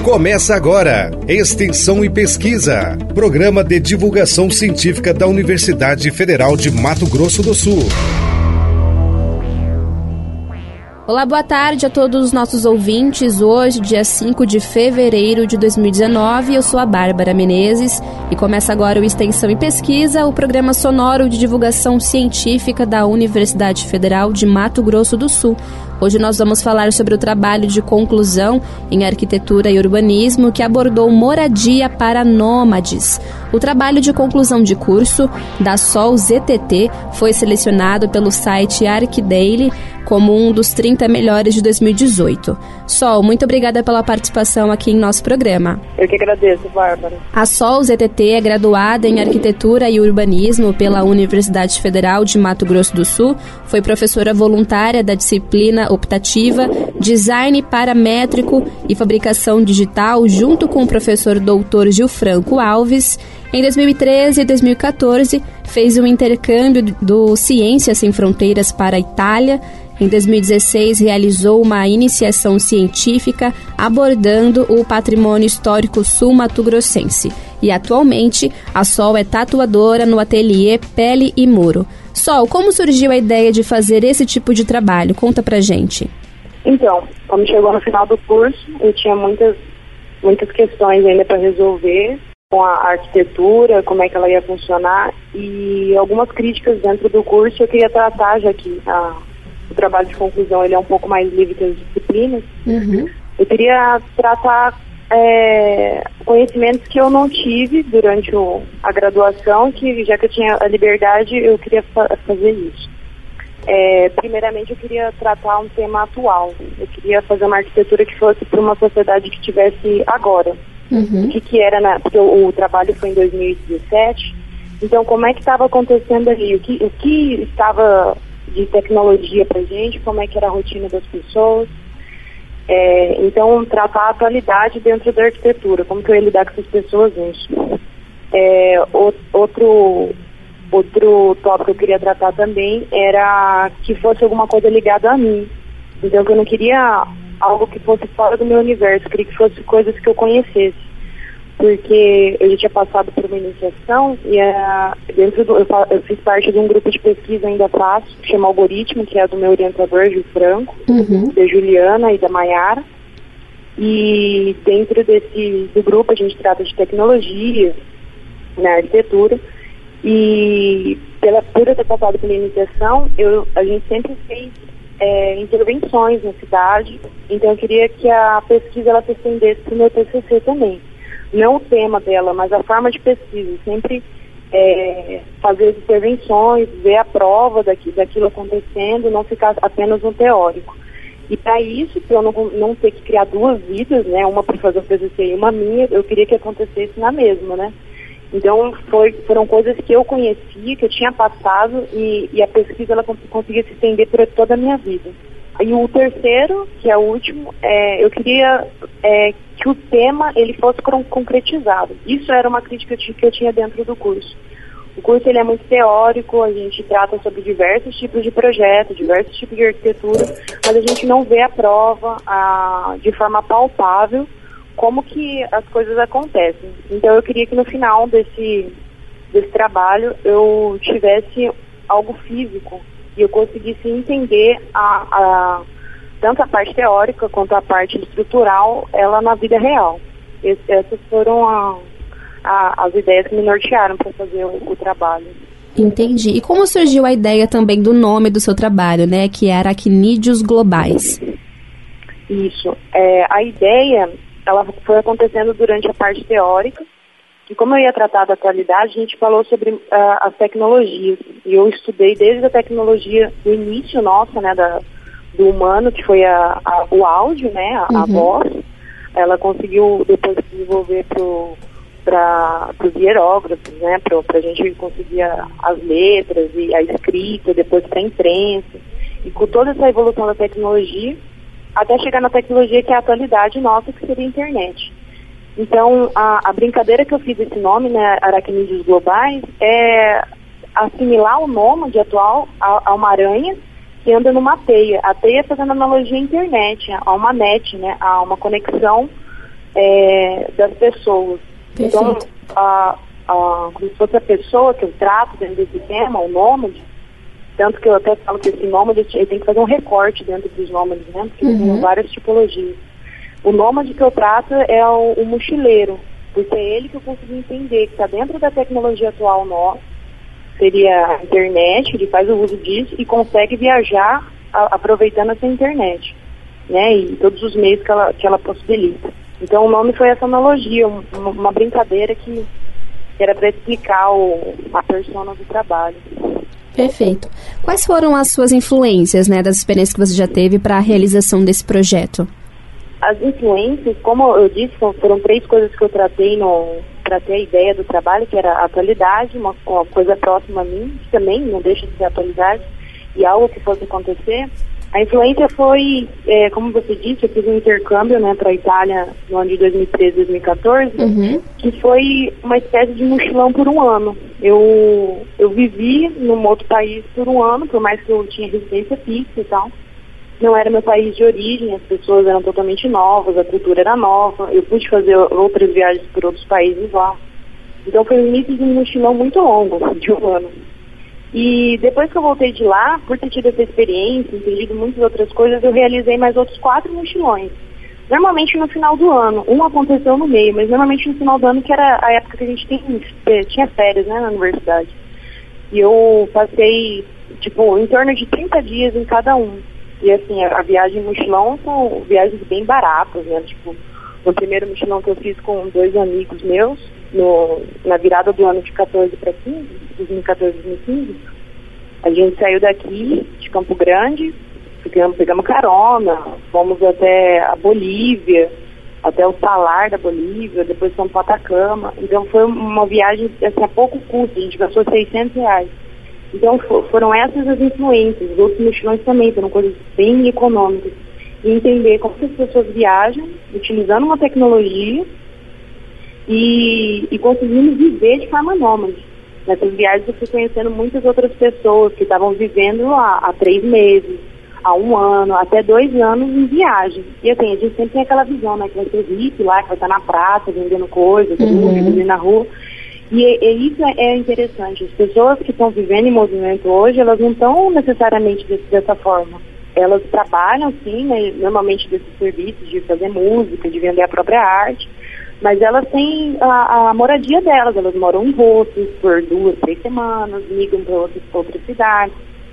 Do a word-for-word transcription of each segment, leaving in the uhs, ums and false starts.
Começa agora, Extensão e Pesquisa, programa de divulgação científica da Universidade Federal de Mato Grosso do Sul. Olá, boa tarde a todos os nossos ouvintes. Hoje, dia cinco de fevereiro de dois mil e dezenove, eu sou a Bárbara Menezes e começa agora o Extensão e Pesquisa, o programa sonoro de divulgação científica da Universidade Federal de Mato Grosso do Sul. Hoje nós vamos falar sobre o trabalho de conclusão em arquitetura e urbanismo que abordou moradia para nômades. O trabalho de conclusão de curso da Sol Z T T foi selecionado pelo site ArcDaily como um dos trinta melhores de dois mil e dezoito. Sol, muito obrigada pela participação aqui em nosso programa. Eu que agradeço, Bárbara. A Sol Z T T é graduada em arquitetura e urbanismo pela Universidade Federal de Mato Grosso do Sul, foi professora voluntária da disciplina optativa, design paramétrico e fabricação digital, junto com o professor doutor Gilfranco Alves. Em dois mil e treze e dois mil e quatorze, fez um intercâmbio do Ciências Sem Fronteiras para a Itália. Em dois mil e dezesseis, realizou uma iniciação científica abordando o patrimônio histórico sul-mato-grossense. E atualmente, a Sol é tatuadora no ateliê Pele e Muro. Sol, como surgiu a ideia de fazer esse tipo de trabalho? Conta pra gente. Então, quando chegou no final do curso, eu tinha muitas, muitas questões ainda para resolver com a arquitetura, como é que ela ia funcionar, e algumas críticas dentro do curso eu queria tratar, já que a, o trabalho de conclusão ele é um pouco mais livre que as disciplinas. Uhum. Eu queria tratar é, conhecimentos que eu não tive durante o, a graduação, que já que eu tinha a liberdade, eu queria fa- fazer isso. É, primeiramente, eu queria tratar um tema atual. Eu queria fazer uma arquitetura que fosse para uma sociedade que tivesse agora. Uhum. O que, que era, na, porque o, o trabalho foi em dois mil e dezessete, então como é que estava acontecendo ali, o que, o que estava de tecnologia pra gente, como é que era a rotina das pessoas, é, então tratar a atualidade dentro da arquitetura, como que eu ia lidar com essas pessoas nisso. É, o, outro, outro tópico que eu queria tratar também era que fosse alguma coisa ligada a mim, então que eu não queria algo que fosse fora do meu universo, eu queria que fosse coisas que eu conhecesse, porque eu já tinha passado por uma iniciação e uh, dentro do, eu, eu fiz parte de um grupo de pesquisa ainda faço, que chama Algoritmo, que é do meu orientador, Gil Franco, uhum. da Juliana e da Maiara, e dentro desse do grupo a gente trata de tecnologia na arquitetura, e pela, por eu ter passado pela iniciação, eu, a gente sempre fez É, intervenções na cidade, então eu queria que a pesquisa ela se estendesse para o meu T C C também. Não o tema dela, mas a forma de pesquisa, sempre é, fazer as intervenções, ver a prova daqui, daquilo acontecendo, não ficar apenas no teórico. E para isso, para eu não, não ter que criar duas vidas, né, uma para fazer o T C C e uma minha, eu queria que acontecesse na mesma, né? Então, foi, foram coisas que eu conhecia, que eu tinha passado, e, e a pesquisa ela conseguia se estender por toda a minha vida. E o terceiro, que é o último, é, eu queria é, que o tema ele fosse concretizado. Isso era uma crítica que eu tinha dentro do curso. O curso ele é muito teórico, a gente trata sobre diversos tipos de projetos, diversos tipos de arquitetura, mas a gente não vê a prova a, de forma palpável, como que as coisas acontecem. Então eu queria que no final desse, desse trabalho eu tivesse algo físico e eu conseguisse entender a, a, tanto a parte teórica quanto a parte estrutural, ela na vida real. Esse, essas foram a, a, as ideias que me nortearam para fazer o, o trabalho. Entendi. E como surgiu a ideia também do nome do seu trabalho, né, que é Aracnídeos Globais? Isso. É, a ideia ela foi acontecendo durante a parte teórica, e como eu ia tratar da atualidade, a gente falou sobre uh, as tecnologias, e eu estudei desde a tecnologia do início nossa, né, da, do humano, que foi a, a, o áudio, né, a, uhum. a voz, ela conseguiu depois desenvolver para os hierógrafos, né, para a gente conseguir a, as letras e a escrita, depois para a imprensa, e com toda essa evolução da tecnologia, até chegar na tecnologia que é a atualidade nossa, que seria a internet. Então, a, a brincadeira que eu fiz desse nome, né, Aracnídeos Globais, é assimilar o nômade atual a, a uma aranha que anda numa teia. A teia fazendo analogia à internet, a uma net, né, a uma conexão é, das pessoas. Perfeito. Então, a, a, como se fosse a pessoa que eu trato dentro desse tema, o nômade, tanto que eu até falo que esse nômade, ele tem que fazer um recorte dentro dos nômades, né? Porque uhum. tem várias tipologias. O nômade que eu trato é o, o mochileiro, porque é ele que eu consigo entender que está dentro da tecnologia atual nossa, seria a internet, ele faz o uso disso e consegue viajar a, aproveitando essa internet, né? E todos os meios que ela, que ela possibilita. Então o nome foi essa analogia, uma, uma brincadeira que era para explicar o, a persona do trabalho. Perfeito. Quais foram as suas influências, né, das experiências que você já teve para a realização desse projeto? As influências, como eu disse, foram três coisas que eu tratei para ter a ideia do trabalho, que era a atualidade, uma, uma coisa próxima a mim, que também não deixa de ser atualidade, e algo que fosse acontecer. A influência foi, é, como você disse, eu fiz um intercâmbio, né, para a Itália no ano de dois mil e treze, dois mil e quatorze, uhum. que foi uma espécie de mochilão por um ano. Eu, eu vivi num outro país por um ano, por mais que eu tinha residência fixa e tal. Não era meu país de origem, as pessoas eram totalmente novas, a cultura era nova, eu pude fazer outras viagens por outros países lá. Então foi o início de um mochilão muito longo, de um ano. E depois que eu voltei de lá, por ter tido essa experiência, entendido muitas outras coisas, eu realizei mais outros quatro mochilões. Normalmente no final do ano, um aconteceu no meio, mas normalmente no final do ano, que era a época que a gente tem, tinha férias, né, na universidade. E eu passei, tipo, em torno de trinta dias em cada um. E assim, a, a viagem mochilão são viagens bem baratas, né? Tipo, no primeiro mochilão que eu fiz com dois amigos meus, no, na virada do ano de quatorze para quinze, dois mil e quatorze, dois mil e quinze, a gente saiu daqui, de Campo Grande, pegamos, pegamos carona, fomos até a Bolívia, até o Salar da Bolívia, depois fomos para Atacama. Então foi uma viagem assim, a pouco custo, a gente gastou seiscentos reais. Então foram essas as influências, os outros mochilões também, foram coisas bem econômicas. E entender como que as pessoas viajam, utilizando uma tecnologia e, e conseguindo viver de forma nômade. Nessas viagens eu fui conhecendo muitas outras pessoas que estavam vivendo há, há três meses, há um ano, até dois anos em viagem. E assim, a gente sempre tem aquela visão, né, que vai ser hippie lá, que vai estar na praça vendendo coisas, uhum. vendendo na rua. E, e isso é interessante. As pessoas que estão vivendo em movimento hoje, elas não estão necessariamente desse, dessa forma. Elas trabalham, sim, né, normalmente desses serviços de fazer música, de vender a própria arte, mas elas têm a, a moradia delas. Elas moram em hostels por duas, três semanas, migram para outras, outras cidades.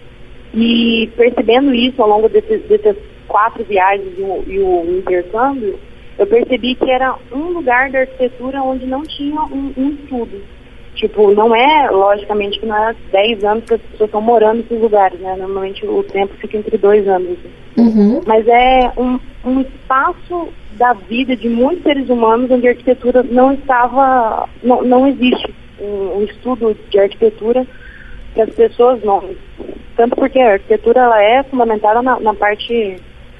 E percebendo isso ao longo desses, dessas quatro viagens e o, e o intercâmbio, eu percebi que era um lugar da arquitetura onde não tinha um, um estudo. Tipo, não é, logicamente, que não é dez anos que as pessoas estão morando nesses lugares, né? Normalmente o tempo fica entre dois anos. Assim. Uhum. Mas é um, um espaço da vida de muitos seres humanos onde a arquitetura não estava, não, não existe um, um estudo de arquitetura para as pessoas novas. Tanto porque a arquitetura ela é fundamentada na, na parte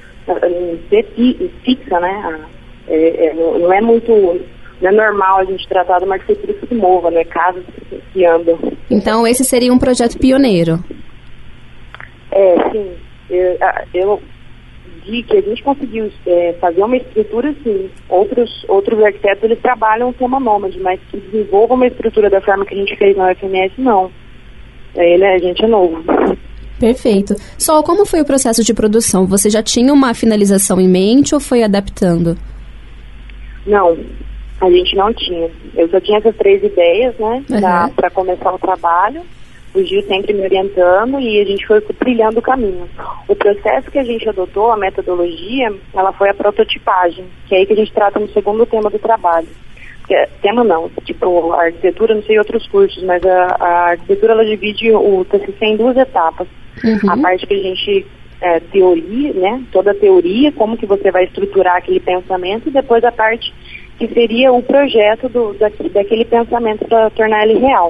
fixa, né? É, é, não é muito, não é normal a gente tratar de uma arquitetura que se mova, não é casas que, que andam. Então esse seria um projeto pioneiro. É, sim. Eu, eu vi que a gente conseguiu é, fazer uma estrutura, sim. Outros, outros arquitetos, eles trabalham o tema nômade, mas que desenvolvam uma estrutura da forma que a gente fez na U F M S, não. Ele, a gente é novo. Perfeito. Sol, como foi o processo de produção? Você já tinha uma finalização em mente ou foi adaptando? Não, a gente não tinha. Eu só tinha essas três ideias, né, uhum. para começar o trabalho. O Gil sempre me orientando e a gente foi trilhando o caminho. O processo que a gente adotou, a metodologia, ela foi a prototipagem, que é aí que a gente trata no segundo tema do trabalho. Porque, tema não, tipo, a arquitetura, não sei outros cursos, mas a, a arquitetura, ela divide o T C C em duas etapas. Uhum. A parte que a gente é, teoria, né, toda a teoria, como que você vai estruturar aquele pensamento, e depois a parte que seria o projeto do, da, daquele pensamento para tornar ele real.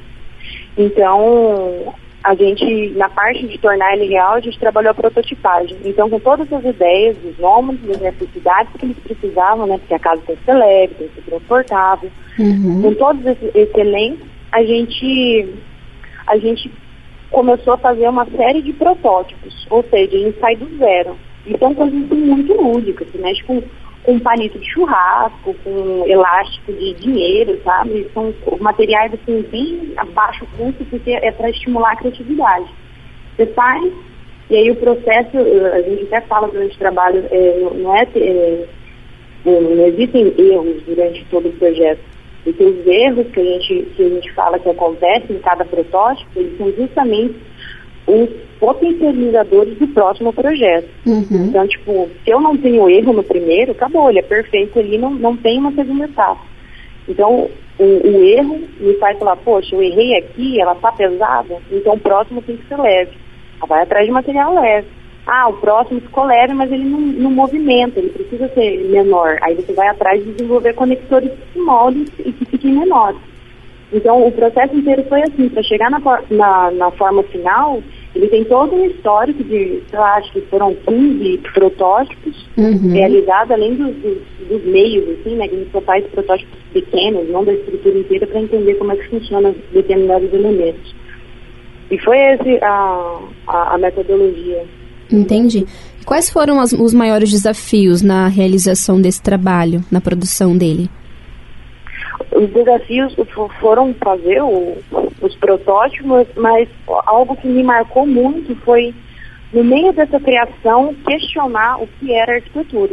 Então, a gente, na parte de tornar ele real, a gente trabalhou a prototipagem. Então, com todas as ideias, os nomes, as necessidades que eles precisavam, né, porque a casa tem que ser leve, tem que ser transportável, uhum. com todos esses esse elenco, a gente, a gente começou a fazer uma série de protótipos, ou seja, a gente sai do zero. Então, coisas muito lúdicas, você mexe com com palito de churrasco, com elástico de dinheiro, sabe? São materiais assim, bem a baixo custo, porque é para estimular a criatividade. Você faz, e aí o processo, a gente até fala durante o trabalho, é, não, é, é, não existem erros durante todo o projeto. Porque os erros que a gente, que a gente fala que acontecem em cada protótipo, eles são justamente os potencializadores do próximo projeto. Uhum. Então, tipo, se eu não tenho erro no primeiro, acabou, ele é perfeito ali, não, não tem uma segunda etapa. Então, o, o erro me faz falar, poxa, eu errei aqui, ela tá pesada, então o próximo tem que ser leve. Ela vai atrás de material leve. Ah, o próximo ficou leve, mas ele não, não movimenta, ele precisa ser menor. Aí você vai atrás de desenvolver conectores que se moldem e que fiquem menores. Então, o processo inteiro foi assim, para chegar na, na, na forma final, ele tem todo um histórico de, eu acho que foram quinze protótipos uhum. realizados, além dos, dos, dos meios, assim, né, que a gente só faz protótipos pequenos, não da estrutura inteira, para entender como é que funciona determinados elementos. E foi esse a, a, a metodologia. Entendi. E quais foram as, os maiores desafios na realização desse trabalho, na produção dele? Os desafios foram fazer o, os protótipos, mas algo que me marcou muito foi, no meio dessa criação, questionar o que era arquitetura.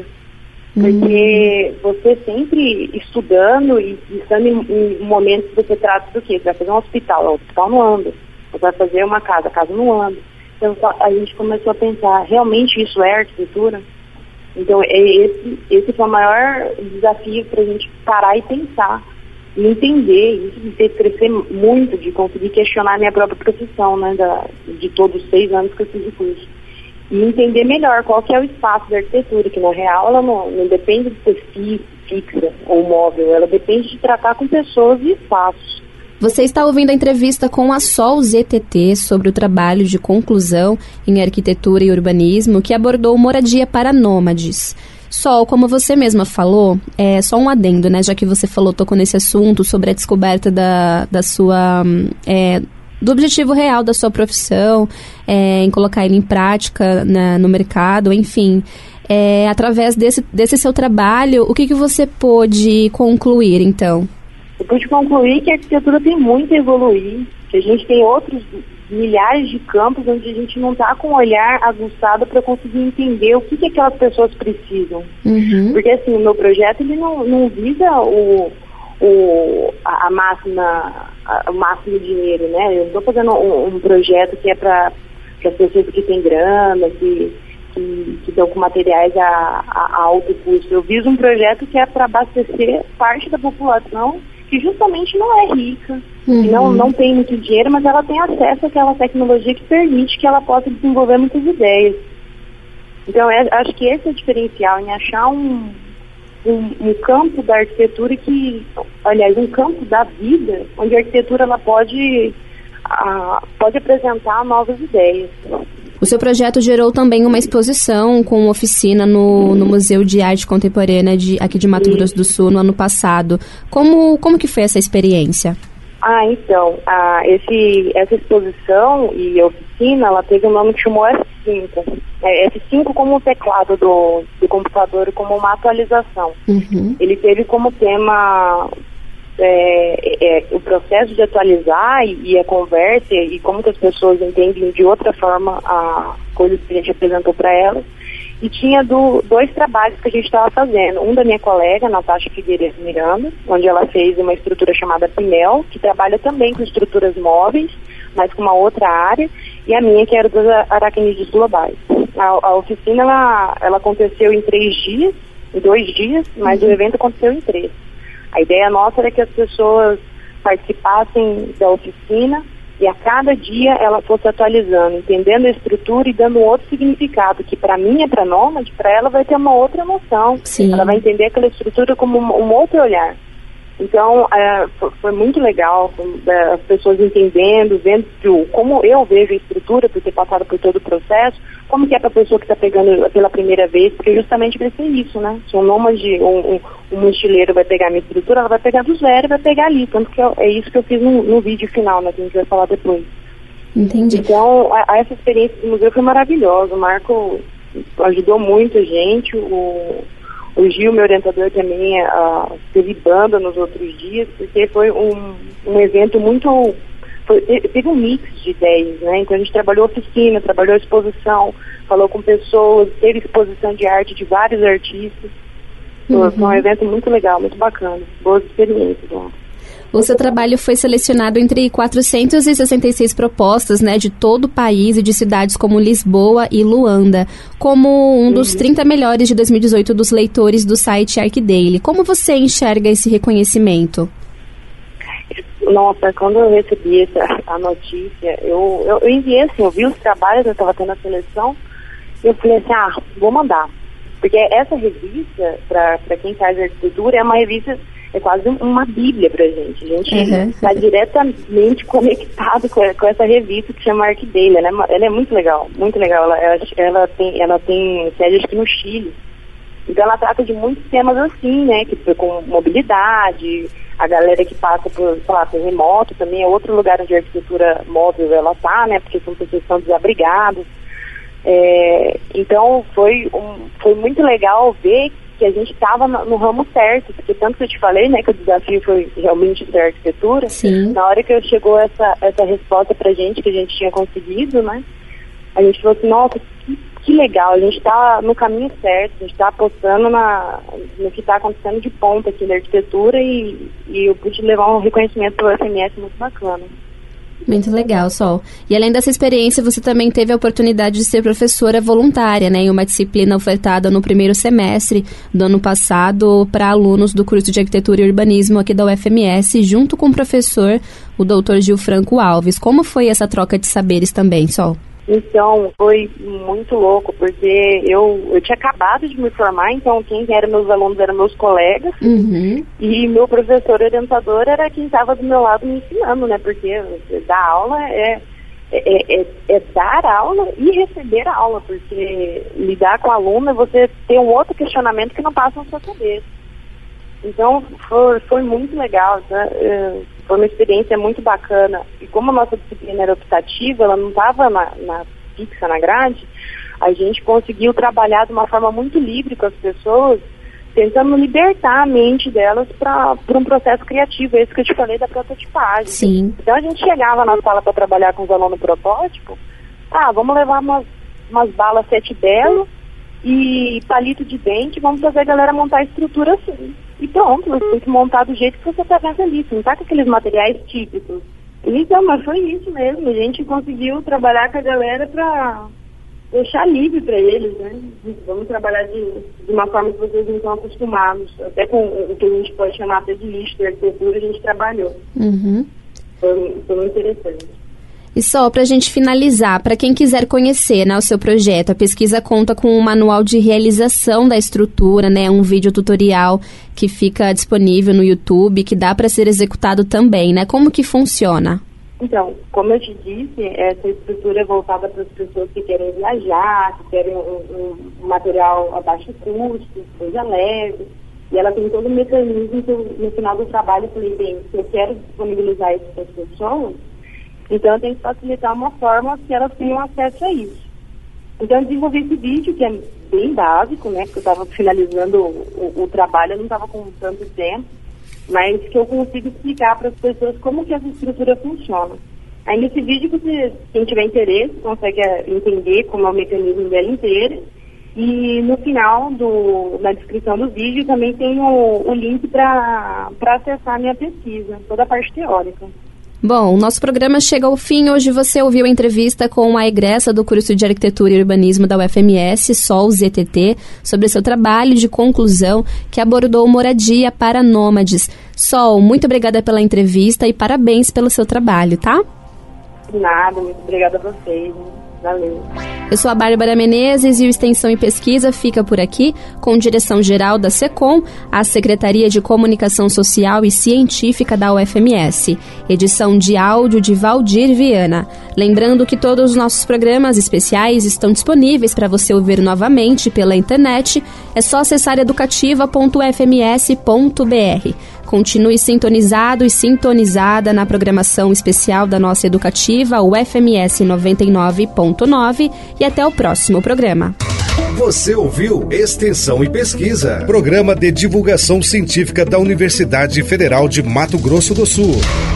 Porque uhum. você sempre estudando e estando em, em momentos que você trata do quê? Você vai fazer um hospital, o hospital não anda. Você vai fazer uma casa, a casa não anda. Então a gente começou a pensar, realmente isso é arquitetura? Então é esse, esse foi o maior desafio para a gente parar e pensar, e entender, isso me fez crescer muito, de conseguir questionar a minha própria profissão, né, da, de todos os seis anos que eu fiz o curso. E entender melhor qual que é o espaço da arquitetura, que na real ela não, não depende de ser fixa ou móvel, ela depende de tratar com pessoas e espaços. Você está ouvindo a entrevista com a Sol Z T T sobre o trabalho de conclusão em arquitetura e urbanismo que abordou moradia para nômades. Sol, como você mesma falou, é só um adendo, né? Já que você falou, tocou nesse assunto sobre a descoberta da, da sua, é, do objetivo real da sua profissão, é, em colocar ele em prática na, no mercado, enfim. É, através desse, desse seu trabalho, o que, que você pôde concluir, então? Eu pude concluir que a arquitetura tem muito a evoluir, que a gente tem outros milhares de campos onde a gente não está com um olhar aguçado para conseguir entender o que, que aquelas pessoas precisam. Uhum. Porque assim, o meu projeto ele não, não visa o, o, a, a máxima, a, o máximo dinheiro, né? Eu não estou fazendo um, um projeto que é para as pessoas que têm grana, que que estão com materiais a, a, a alto custo. Eu viso um projeto que é para abastecer parte da população que justamente não é rica, uhum. que não, não tem muito dinheiro, mas ela tem acesso àquela tecnologia que permite que ela possa desenvolver muitas ideias. Então, é, acho que esse é o diferencial, em achar um, um, um campo da arquitetura que, aliás, um campo da vida, onde a arquitetura ela pode, a, pode apresentar novas ideias. O seu projeto gerou também uma exposição com oficina no, no Museu de Arte Contemporânea de, aqui de Mato Grosso do Sul no ano passado. Como, como que foi essa experiência? Ah, então, a, esse, essa exposição e oficina, ela teve um nome que chamou F cinco. É, F cinco como o teclado do, do computador, como uma atualização. Uhum. Ele teve como tema... É, é, o processo de atualizar e, e a conversa e como que as pessoas entendem de outra forma a coisas que a gente apresentou para elas. E tinha do, dois trabalhos que a gente estava fazendo. Um da minha colega, Natasha Figueiredo Miranda, onde ela fez uma estrutura chamada Pinel, que trabalha também com estruturas móveis, mas com uma outra área, e a minha, que era dos aracnídeos globais. A, a oficina, ela, ela aconteceu em três dias, em dois dias, mas uhum. o evento aconteceu em três. A ideia nossa era que as pessoas participassem da oficina e a cada dia ela fosse atualizando, entendendo a estrutura e dando outro significado, que para mim é para nômade, para ela vai ter uma outra emoção. Sim. Ela vai entender aquela estrutura como um, um outro olhar. Então, é, foi muito legal, as pessoas entendendo, vendo como eu vejo a estrutura, por ter passado por todo o processo, como que é para a pessoa que está pegando pela primeira vez, porque justamente vai ser isso, né? Se um nômade, um, um, um mochileiro vai pegar a minha estrutura, ela vai pegar do zero e vai pegar ali, tanto que é isso que eu fiz no, no vídeo final, né, que a gente vai falar depois. Entendi. Então, a, a essa experiência do museu foi maravilhosa, o Marco ajudou muito a gente, o... O Gil, meu orientador, também uh, teve banda nos outros dias, porque foi um, um evento muito... Foi, teve um mix de ideias, né? Então a gente trabalhou oficina, trabalhou exposição, falou com pessoas, teve exposição de arte de vários artistas. Uhum. Foi um evento muito legal, muito bacana. Boas experiências lá. O seu trabalho foi selecionado entre quatrocentas e sessenta e seis propostas, né, de todo o país e de cidades como Lisboa e Luanda, como um dos trinta melhores de dois mil e dezoito dos leitores do site ArcDaily. Como você enxerga esse reconhecimento? Nossa, quando eu recebi essa, a notícia, eu, eu, eu enviei assim, eu vi os trabalhos, eu estava tendo a seleção, e eu falei assim, ah, vou mandar. Porque essa revista, para quem faz arquitetura, é uma revista... É quase uma bíblia pra gente. A gente está uhum. diretamente conectado com, com essa revista que chama ArcDaily. Ela é, ela é muito legal, muito legal. Ela, ela, ela, tem, ela tem sede aqui no Chile. Então ela trata de muitos temas assim, né? Que, com mobilidade, a galera que passa por, sei lá, terremoto também é outro lugar onde a arquitetura móvel ela tá, né? Porque são pessoas que estão desabrigadas. É, então foi, um, foi muito legal ver que a gente estava no, no ramo certo, porque tanto que eu te falei, né, que o desafio foi realmente ser arquitetura. Sim. Na hora que chegou essa, essa resposta pra gente, que a gente tinha conseguido, né, a gente falou assim, nossa, que, que legal, a gente está no caminho certo, a gente está apostando na, no que está acontecendo de ponta aqui na arquitetura e, e eu pude levar um reconhecimento do F M S muito bacana. Muito legal, Sol. E além dessa experiência, você também teve a oportunidade de ser professora voluntária, né, em uma disciplina ofertada no primeiro semestre do ano passado para alunos do curso de Arquitetura e Urbanismo aqui da U F M S, junto com o professor, o doutor Gil Franco Alves. Como foi essa troca de saberes também, Sol? Então, foi muito louco, porque eu, eu tinha acabado de me formar, então quem eram meus alunos eram meus colegas, uhum. e meu professor orientador era quem estava do meu lado me ensinando, né, porque dar aula é, é, é, é dar aula e receber a aula, porque lidar com o aluno é você ter um outro questionamento que não passa na sua cabeça. Então, foi, foi muito legal, tá? Foi uma experiência muito bacana. E como a nossa disciplina era optativa, ela não estava na, na fixa na grade, a gente conseguiu trabalhar de uma forma muito livre com as pessoas, tentando libertar a mente delas para um processo criativo, esse que eu te falei da prototipagem. Sim. Então, a gente chegava na sala para trabalhar com os alunos protótipo, ah, vamos levar umas, umas balas sete belo e palito de dente, vamos fazer a galera montar a estrutura assim. E pronto, você tem que montar do jeito que você está vendo ali, você não está com aqueles materiais típicos. Então, mas foi isso mesmo, a gente conseguiu trabalhar com a galera para deixar livre para eles, né? Vamos trabalhar de, de uma forma que vocês não estão acostumados, até com o que a gente pode chamar até de lixo de arquitetura, a gente trabalhou. Uhum. Foi, foi muito interessante. E só para a gente finalizar, para quem quiser conhecer, né, o seu projeto, a pesquisa conta com um manual de realização da estrutura, né, um vídeo tutorial que fica disponível no YouTube, que dá para ser executado também, né? Como que funciona? Então, como eu te disse, essa estrutura é voltada para as pessoas que querem viajar, que querem um, um material a baixo custo, coisa leve, e ela tem todo um mecanismo que eu, no final do trabalho eu falei, bem, se eu quero disponibilizar isso para as pessoas, então eu tenho que facilitar uma forma que elas tenham acesso a isso. Então eu desenvolvi esse vídeo, que é bem básico, né, porque eu estava finalizando o, o, o trabalho, eu não estava com tanto tempo, mas que eu consigo explicar para as pessoas como que essa estrutura funciona. Aí nesse vídeo, você, quem tiver interesse, consegue entender como é o mecanismo dela inteira. E no final, do, na descrição do vídeo, também tem o, o link para acessar a minha pesquisa, toda a parte teórica. Bom, o nosso programa chega ao fim. Hoje você ouviu a entrevista com a egressa do curso de Arquitetura e Urbanismo da U F M S, Sol Z T T, sobre seu trabalho de conclusão que abordou moradia para nômades. Sol, muito obrigada pela entrevista e parabéns pelo seu trabalho, tá? Nada, muito obrigada a vocês. Valeu. Eu sou a Bárbara Menezes e o Extensão e Pesquisa fica por aqui, com direção-geral da SECOM, a Secretaria de Comunicação Social e Científica da U F M S. Edição de áudio de Valdir Viana. Lembrando que todos os nossos programas especiais estão disponíveis para você ouvir novamente pela internet. É só acessar educativa ponto f m s ponto b r. Continue sintonizado e sintonizada na programação especial da nossa educativa, o F M S noventa e nove ponto nove, e até o próximo programa. Você ouviu Extensão e Pesquisa, programa de divulgação científica da Universidade Federal de Mato Grosso do Sul.